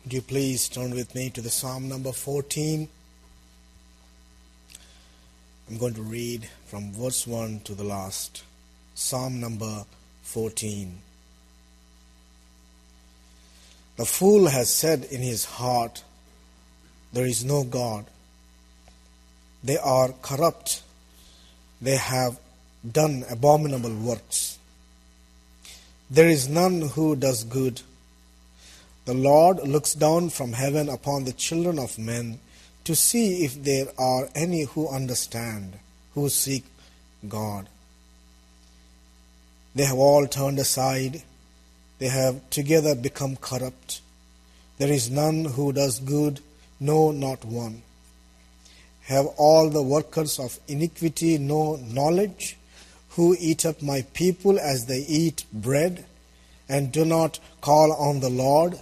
Would you please turn with me to the Psalm number 14? I'm going to read from verse 1 to the last. Psalm number 14. The fool has said in his heart, there is no God. They are corrupt. They have done abominable works. There is none who does good. The Lord looks down from heaven upon the children of men to see if there are any who understand, who seek God. They have all turned aside. They have together become corrupt. There is none who does good, no, not one. Have all the workers of iniquity no knowledge, who eat up my people as they eat bread, and do not call on the Lord?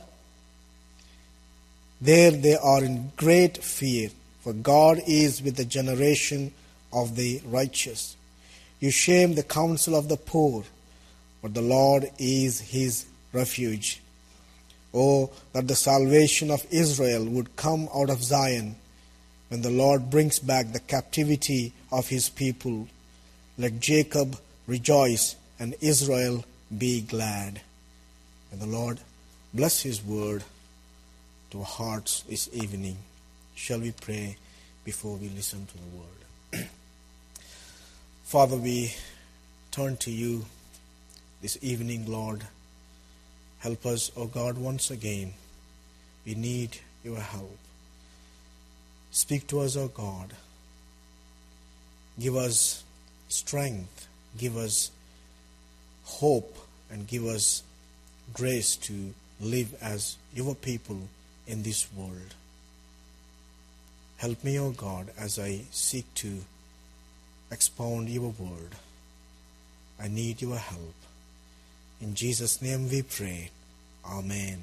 There they are in great fear, for God is with the generation of the righteous. You shame the counsel of the poor, but the Lord is his refuge. Oh, that the salvation of Israel would come out of Zion, when the Lord brings back the captivity of his people. Let Jacob rejoice and Israel be glad. And the Lord bless his word to our hearts this evening. Shall we pray before we listen to the word? Father, we turn to you this evening, Lord. Help us, O God, once again. We need your help. Speak to us, O God. Give us strength, give us hope, and give us grace to live as your people in this world. Help me, O God, as I seek to expound your word. I need your help. In Jesus' name we pray. Amen.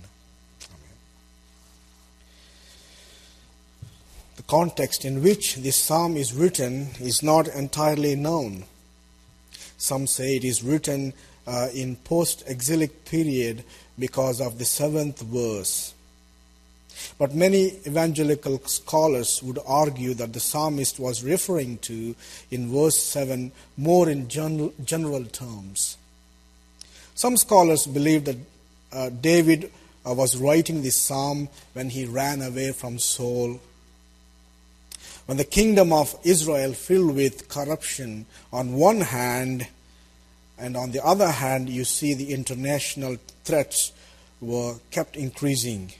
The context in which this psalm is written is not entirely known. Some say it is written in post-exilic period because of the 7th verse. But many evangelical scholars would argue that the psalmist was referring to, in verse 7, more in general terms. Some scholars believe that David was writing this psalm when he ran away from Saul. When the kingdom of Israel filled with corruption on one hand, and on the other hand, you see the international threats were kept increasing.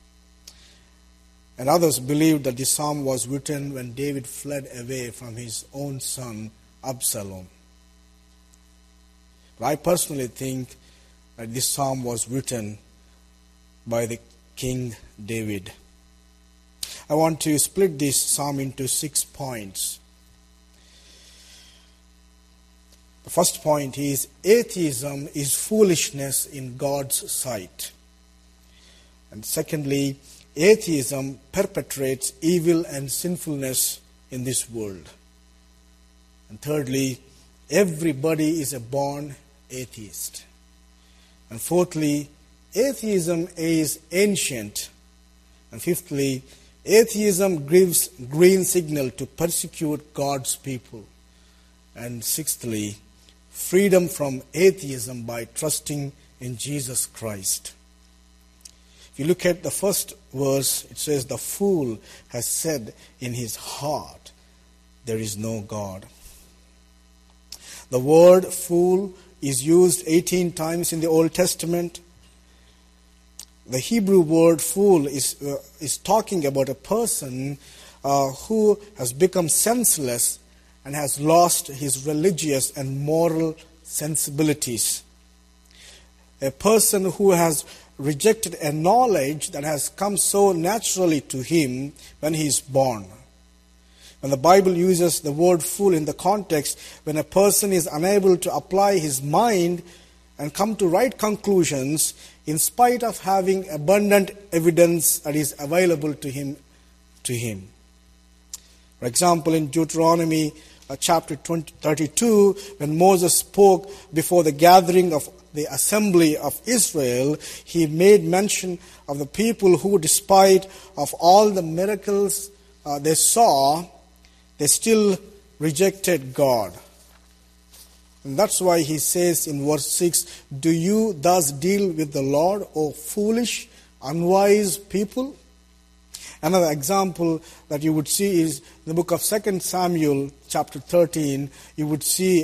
And others believed that the psalm was written when David fled away from his own son, Absalom. But I personally think that this psalm was written by the King David. I want to split this psalm into 6 points. The first point is, atheism is foolishness in God's sight. And secondly, atheism perpetrates evil and sinfulness in this world. And thirdly, everybody is a born atheist. And fourthly, atheism is ancient. And fifthly, atheism gives green signal to persecute God's people. And sixthly, freedom from atheism by trusting in Jesus Christ. If you look at the first verse, it says, the fool has said in his heart, there is no God. The word fool is used 18 times in the Old Testament. The Hebrew word fool is talking about a person who has become senseless and has lost his religious and moral sensibilities. A person who has rejected a knowledge that has come so naturally to him when he is born. When the Bible uses the word fool in the context, when a person is unable to apply his mind and come to right conclusions in spite of having abundant evidence that is available to him. For example, in Deuteronomy chapter 32, when Moses spoke before the gathering of the assembly of Israel, he made mention of the people who, despite of all the miracles they saw, they still rejected God. And that's why he says in verse 6, "Do you thus deal with the Lord, O foolish, unwise people?" Another example that you would see is in the book of 2 Samuel chapter 13. You would see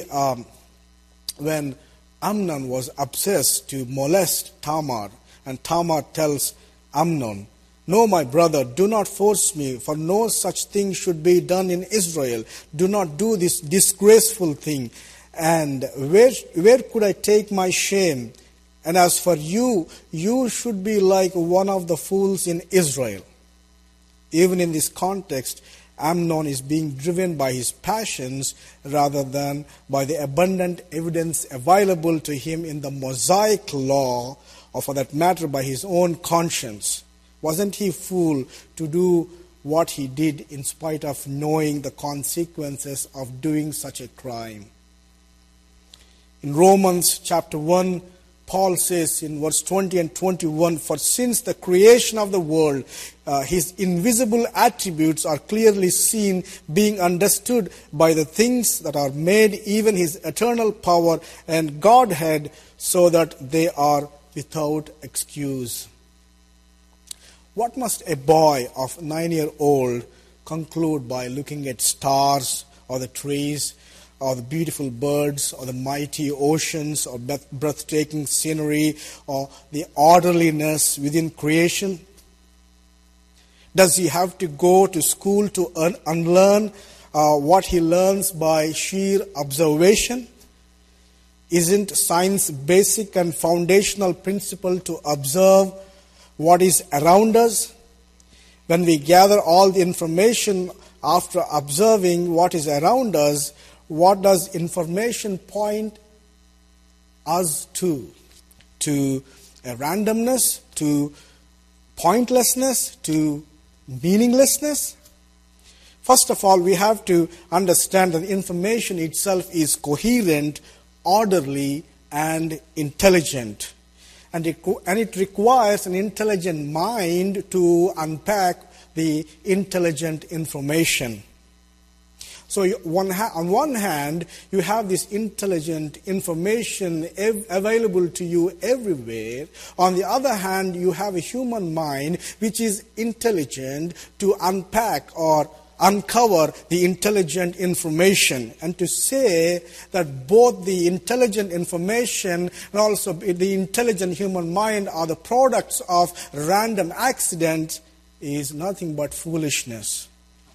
when Amnon was obsessed to molest Tamar, and Tamar tells Amnon, "No, my brother, do not force me, for no such thing should be done in Israel. Do not do this disgraceful thing. And where could I take my shame? And as for you, you should be like one of the fools in Israel." Even in this context, Amnon is being driven by his passions rather than by the abundant evidence available to him in the Mosaic law, or for that matter by his own conscience. Wasn't he a fool to do what he did in spite of knowing the consequences of doing such a crime? In Romans chapter 1, Paul says in verse 20 and 21, "For since the creation of the world, his invisible attributes are clearly seen, being understood by the things that are made, even his eternal power and Godhead, so that they are without excuse." What must a boy of 9-year-old conclude by looking at stars or the trees or the beautiful birds or the mighty oceans or breathtaking scenery or the orderliness within creation? Does he have to go to school to unlearn what he learns by sheer observation? Isn't science basic and foundational principle to observe what is around us? When we gather all the information after observing what is around us, what does information point us to? To a randomness, to pointlessness, to meaninglessness? First of all, we have to understand that information itself is coherent, orderly, and intelligent. And it requires an intelligent mind to unpack the intelligent information. So on one hand, you have this intelligent information available to you everywhere. On the other hand, you have a human mind which is intelligent to unpack or uncover the intelligent information. And to say that both the intelligent information and also the intelligent human mind are the products of random accident is nothing but foolishness.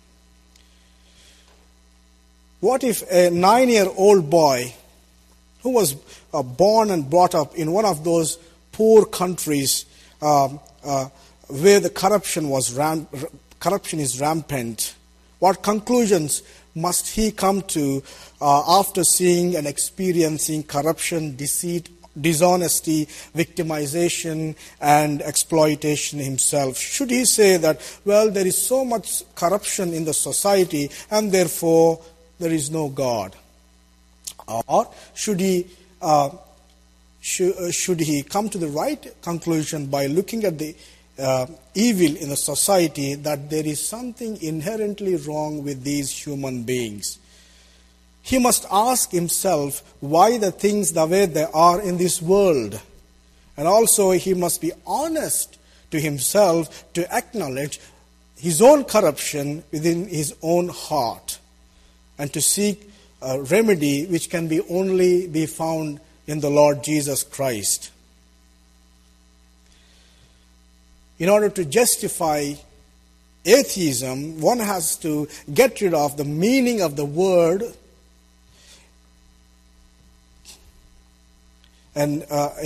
What if a 9-year-old boy who was born and brought up in one of those poor countries where the corruption is rampant, what conclusions must he come to after seeing and experiencing corruption, deceit, dishonesty, victimization, and exploitation himself? Should he say that, well, there is so much corruption in the society and therefore there is no God? Or should he come to the right conclusion by looking at the evil in the society, that there is something inherently wrong with these human beings? He must ask himself why the things the way they are in this world. And also he must be honest to himself to acknowledge his own corruption within his own heart, and to seek a remedy which can only be found in the Lord Jesus Christ. In order to justify atheism, one has to get rid of the meaning of the word, and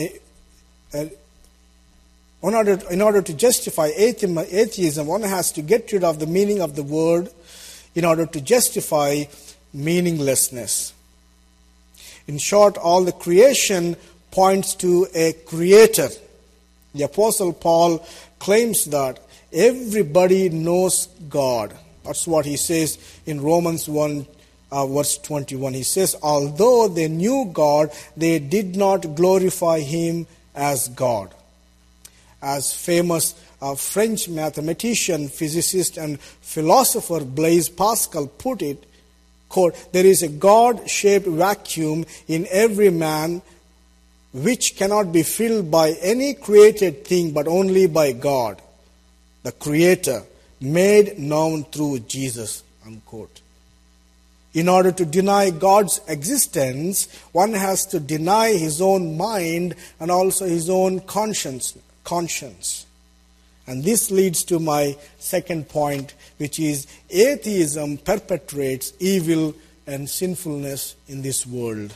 in order to justify atheism, one has to get rid of the meaning of the word in order to justify meaninglessness. In short, all the creation points to a creator. The Apostle Paul claims that everybody knows God. That's what he says in Romans 1, verse 21. He says, although they knew God, they did not glorify Him as God. As famous French mathematician, physicist, and philosopher Blaise Pascal put it, quote, there is a God-shaped vacuum in every man which cannot be filled by any created thing but only by God, the Creator, made known through Jesus, unquote. In order to deny God's existence, one has to deny his own mind and also his own conscience. And this leads to my second point, which is atheism perpetrates evil and sinfulness in this world.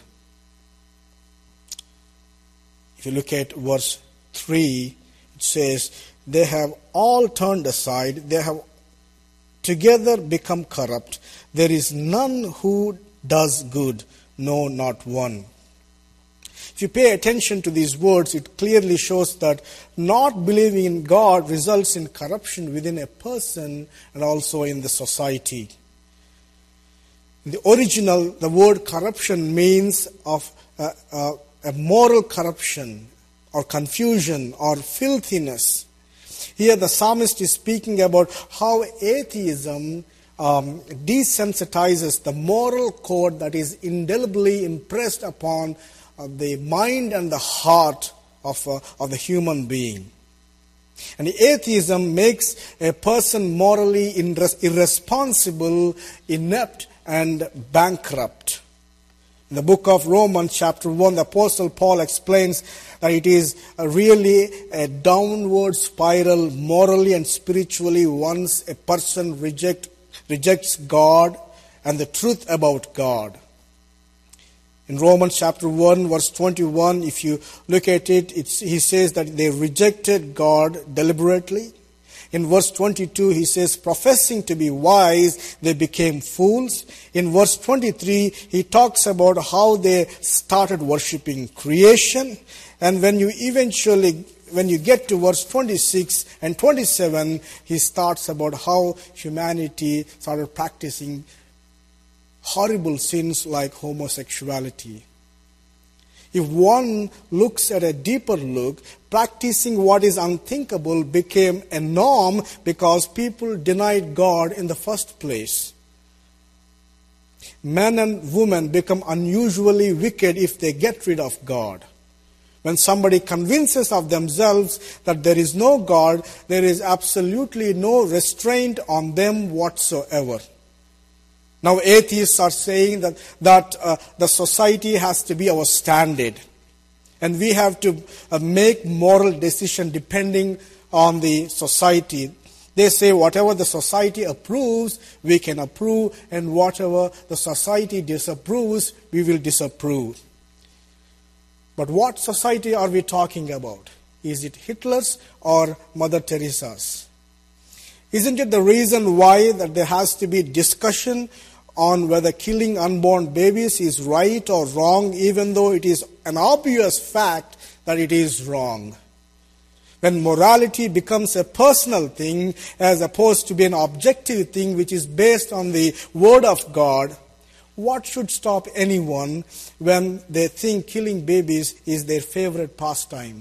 If you look at verse 3, it says, they have all turned aside, they have together become corrupt. There is none who does good, no, not one. If you pay attention to these words, it clearly shows that not believing in God results in corruption within a person and also in the society. In the original, the word corruption means of a moral corruption or confusion or filthiness. Here the psalmist is speaking about how atheism desensitizes the moral code that is indelibly impressed upon the mind and the heart of the human being. And atheism makes a person morally irresponsible, inept, and bankrupt. In the book of Romans, chapter 1, the Apostle Paul explains that it is really a downward spiral morally and spiritually once a person rejects God and the truth about God. In Romans chapter 1, verse 21, if you look at it, he says that they rejected God deliberately. In verse 22, he says, professing to be wise, they became fools. In verse 23, he talks about how they started worshipping creation. And when you get to verse 26 and 27, he starts about how humanity started practicing horrible sins like homosexuality. If one looks at a deeper look, practicing what is unthinkable became a norm because people denied God in the first place. Men and women become unusually wicked if they get rid of God. When somebody convinces of themselves that there is no God, there is absolutely no restraint on them whatsoever. Now atheists are saying that the society has to be our standard. And we have to make moral decision depending on the society. They say whatever the society approves, we can approve. And whatever the society disapproves, we will disapprove. But what society are we talking about? Is it Hitler's or Mother Teresa's? Isn't it the reason why that there has to be discussion on whether killing unborn babies is right or wrong, even though it is an obvious fact that it is wrong? When morality becomes a personal thing as opposed to be an objective thing which is based on the Word of God, what should stop anyone when they think killing babies is their favorite pastime?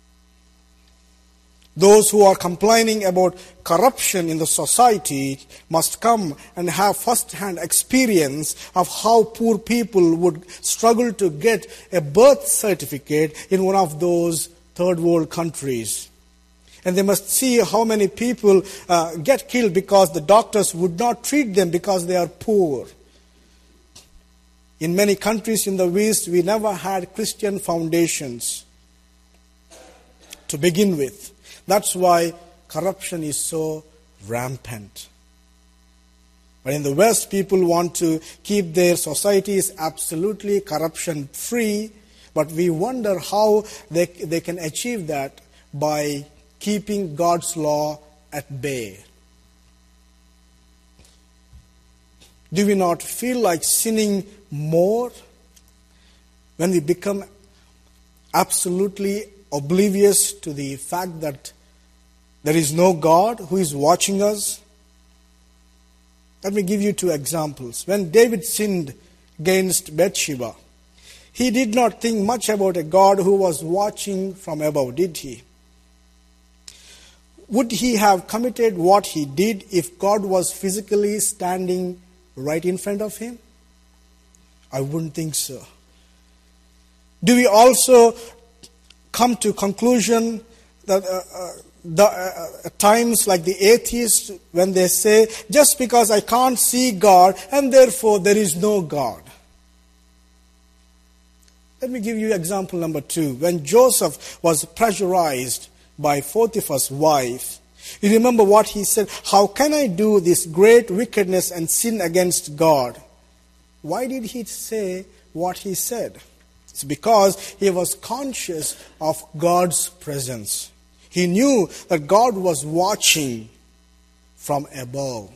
Those who are complaining about corruption in the society must come and have first-hand experience of how poor people would struggle to get a birth certificate in one of those third world countries. And they must see how many people get killed because the doctors would not treat them because they are poor. In many countries in the West, we never had Christian foundations to begin with. That's why corruption is so rampant. But in the West, people want to keep their societies absolutely corruption-free, but we wonder how they can achieve that by keeping God's law at bay. Do we not feel like sinning more when we become absolutely oblivious to the fact that there is no God who is watching us? Let me give you two examples. When David sinned against Bathsheba, he did not think much about a God who was watching from above, did he? Would he have committed what he did if God was physically standing right in front of him? I wouldn't think so. Do we also come to conclusion that at times like the atheists, when they say, just because I can't see God and therefore there is no God? Let me give you example number 2. When Joseph was pressurized by Potiphar's wife, you remember what he said? How can I do this great wickedness and sin against God? Why did he say what he said? It's because he was conscious of God's presence. He knew that God was watching from above.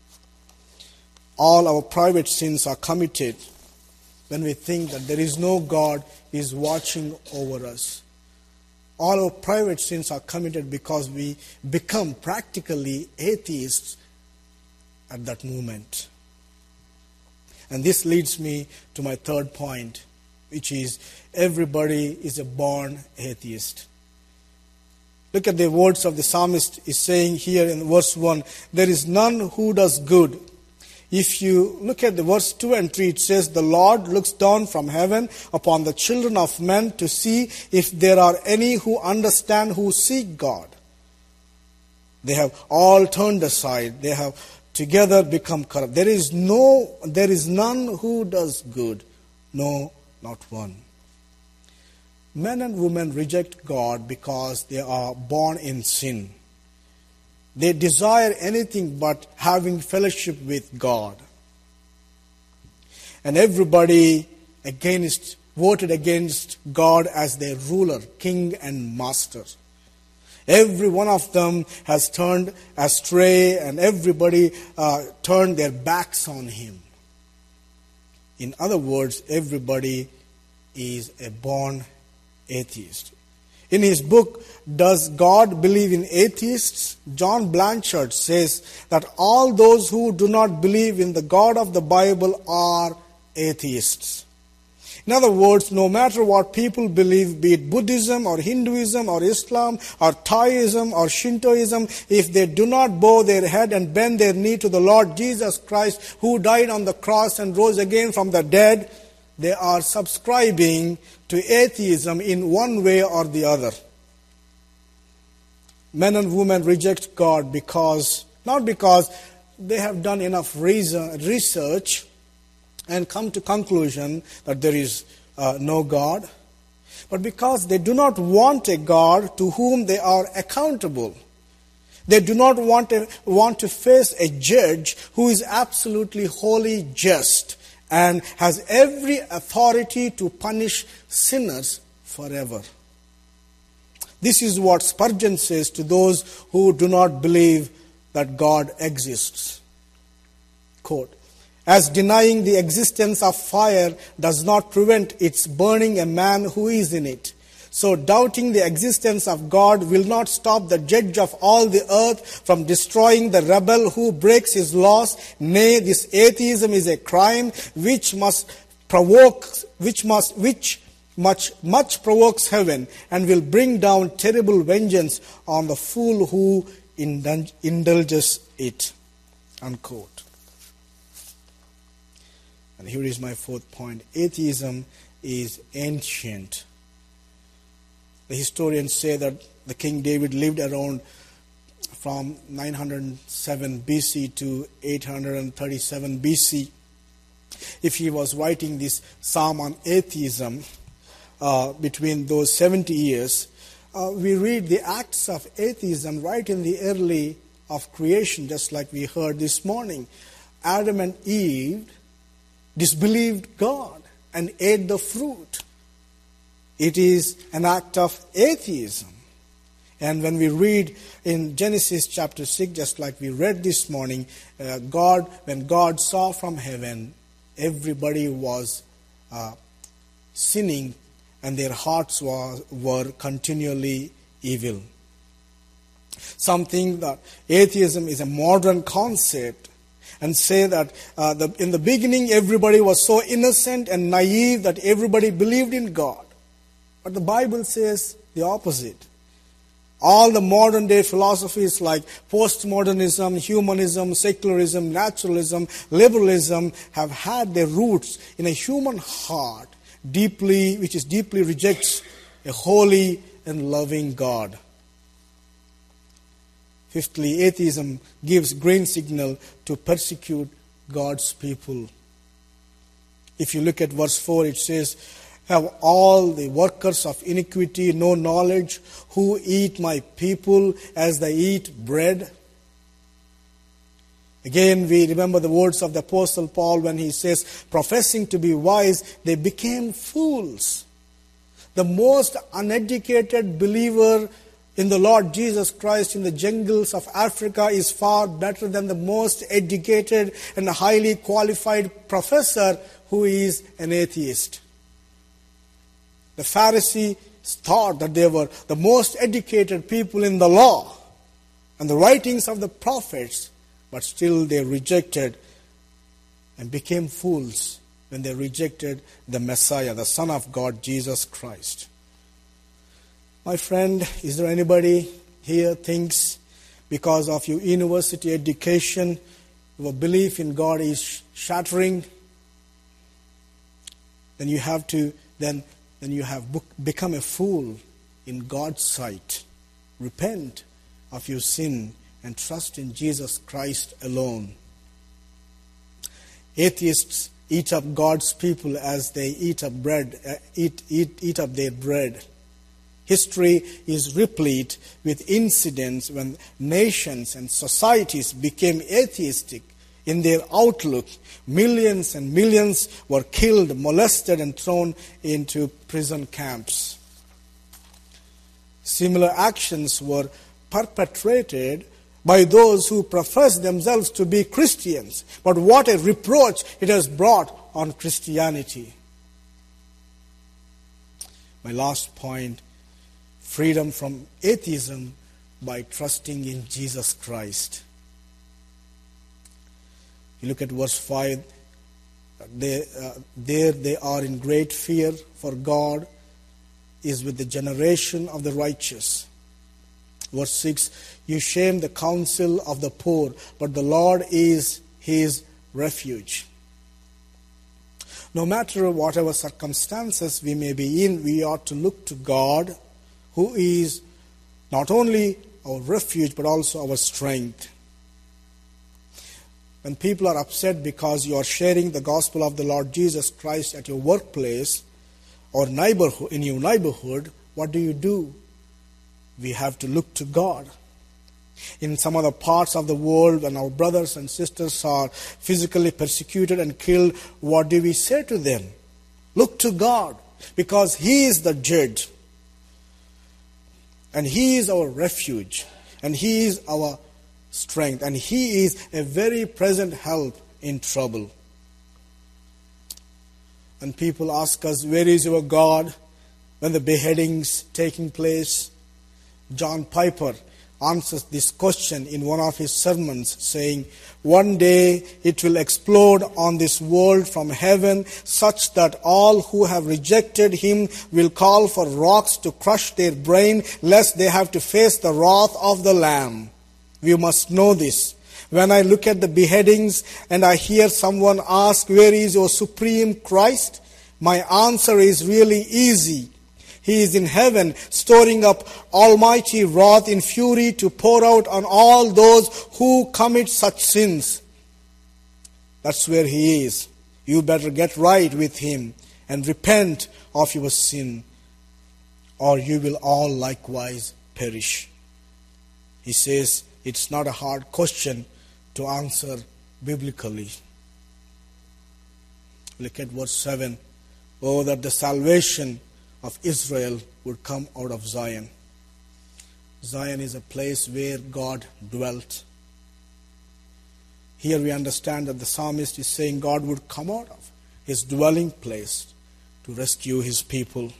All our private sins are committed when we think that there is no God is watching over us. All our private sins are committed because we become practically atheists at that moment. And this leads me to my third point, which is everybody is a born atheist. Look at the words of the psalmist is saying here in verse 1, there is none who does good. If you look at the verse 2 and 3, it says, the Lord looks down from heaven upon the children of men to see if there are any who understand, who seek God. They have all turned aside. They have together become corrupt. There is none who does good. No, not one. Men and women reject God because they are born in sin. They desire anything but having fellowship with God. And everybody voted against God as their ruler, king and master. Every one of them has turned astray, and everybody turned their backs on him. In other words, everybody is a born atheist. In his book, Does God Believe in Atheists?, John Blanchard says that all those who do not believe in the God of the Bible are atheists. In other words, no matter what people believe, be it Buddhism or Hinduism or Islam or Taoism or Shintoism, if they do not bow their head and bend their knee to the Lord Jesus Christ, who died on the cross and rose again from the dead, they are subscribing to atheism in one way or the other. Men and women reject God not because they have done enough research and come to conclusion that there is no God, but because they do not want a God to whom they are accountable. They do not want to face a judge who is absolutely wholly just and has every authority to punish sinners forever. This is what Spurgeon says to those who do not believe that God exists. Quote, as denying the existence of fire does not prevent its burning a man who is in it, so doubting the existence of God will not stop the judge of all the earth from destroying the rebel who breaks his laws. Nay, this atheism is a crime which much provokes heaven and will bring down terrible vengeance on the fool who indulges it. Unquote. And here is my fourth point. Atheism is ancient. The historians say that the King David lived around from 907 BC to 837 BC. If he was writing this psalm on atheism between those 70 years, we read the acts of atheism right in the early of creation, just like we heard this morning. Adam and Eve disbelieved God and ate the fruit. It is an act of atheism. And when we read in Genesis chapter 6, just like we read this morning, when God saw from heaven, everybody was sinning and their hearts were continually evil. Some think that atheism is a modern concept and say that in the beginning everybody was so innocent and naive that everybody believed in God. But the Bible says the opposite. All the modern day philosophies like postmodernism, humanism, secularism, naturalism, liberalism have had their roots in a human heart which deeply rejects a holy and loving God. Fifthly, atheism gives green signal to persecute God's people. If you look at verse 4, it says, "Have all the workers of iniquity no knowledge, who eat my people as they eat bread?" Again, we remember the words of the Apostle Paul when he says, "Professing to be wise, they became fools." The most uneducated believer in the Lord Jesus Christ in the jungles of Africa is far better than the most educated and highly qualified professor who is an atheist. The Pharisees thought that they were the most educated people in the law and the writings of the prophets, but still they rejected and became fools when they rejected the Messiah, the Son of God, Jesus Christ. My friend, is there anybody here thinks because of your university education, your belief in God is shattering? Then you have become a fool in God's sight. Repent of your sin and trust in Jesus Christ alone. Atheists eat up God's people as they eat up their bread. History is replete with incidents when nations and societies became atheistic in their outlook. Millions and millions were killed, molested, and thrown into prison camps. Similar actions were perpetrated by those who profess themselves to be Christians. But what a reproach it has brought on Christianity. My last point, freedom from atheism by trusting in Jesus Christ. You look at verse 5, there they are in great fear, for God is with the generation of the righteous. Verse 6, you shame the counsel of the poor, but the Lord is his refuge. No matter whatever circumstances we may be in, we ought to look to God, who is not only our refuge, but also our strength. When people are upset because you are sharing the gospel of the Lord Jesus Christ at your workplace or in your neighborhood, what do? We have to look to God. In some other parts of the world, when our brothers and sisters are physically persecuted and killed, what do we say to them? Look to God, because He is the judge. And He is our refuge. And He is our strength. And He is a very present help in trouble. When people ask us, where is your God when the beheadings taking place? John Piper answers this question in one of his sermons, saying, one day it will explode on this world from heaven, such that all who have rejected Him will call for rocks to crush their brain, lest they have to face the wrath of the Lamb. We must know this. When I look at the beheadings and I hear someone ask, where is your supreme Christ? My answer is really easy. He is in heaven, storing up almighty wrath in fury to pour out on all those who commit such sins. That's where He is. You better get right with Him and repent of your sin, or you will all likewise perish. He says it's not a hard question to answer biblically. Look at verse 7. Oh, that the salvation of Israel would come out of Zion. Zion is a place where God dwelt. Here we understand that the psalmist is saying God would come out of His dwelling place to rescue His people.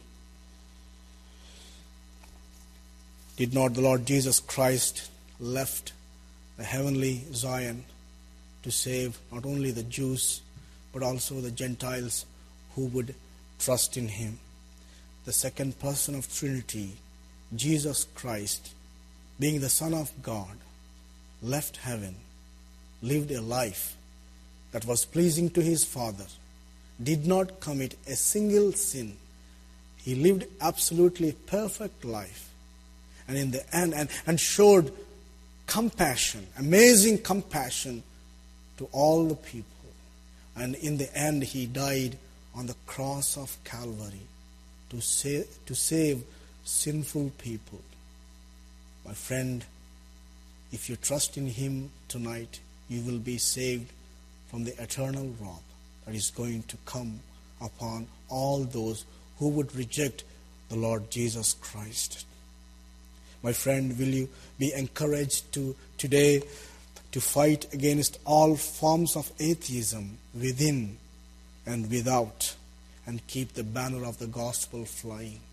Did not the Lord Jesus Christ left the heavenly Zion to save not only the Jews, but also the Gentiles who would trust in him. The second person of Trinity, Jesus Christ, being the Son of God, left heaven, lived a life that was pleasing to his Father, did not commit a single sin. He lived absolutely perfect life. And in the end, and showed compassion, amazing compassion to all the people. And in the end, he died on the cross of Calvary to save sinful people. My friend, if you trust in him tonight, you will be saved from the eternal wrath that is going to come upon all those who would reject the Lord Jesus Christ. My friend, will you be encouraged today to fight against all forms of atheism within and without, and keep the banner of the gospel flying?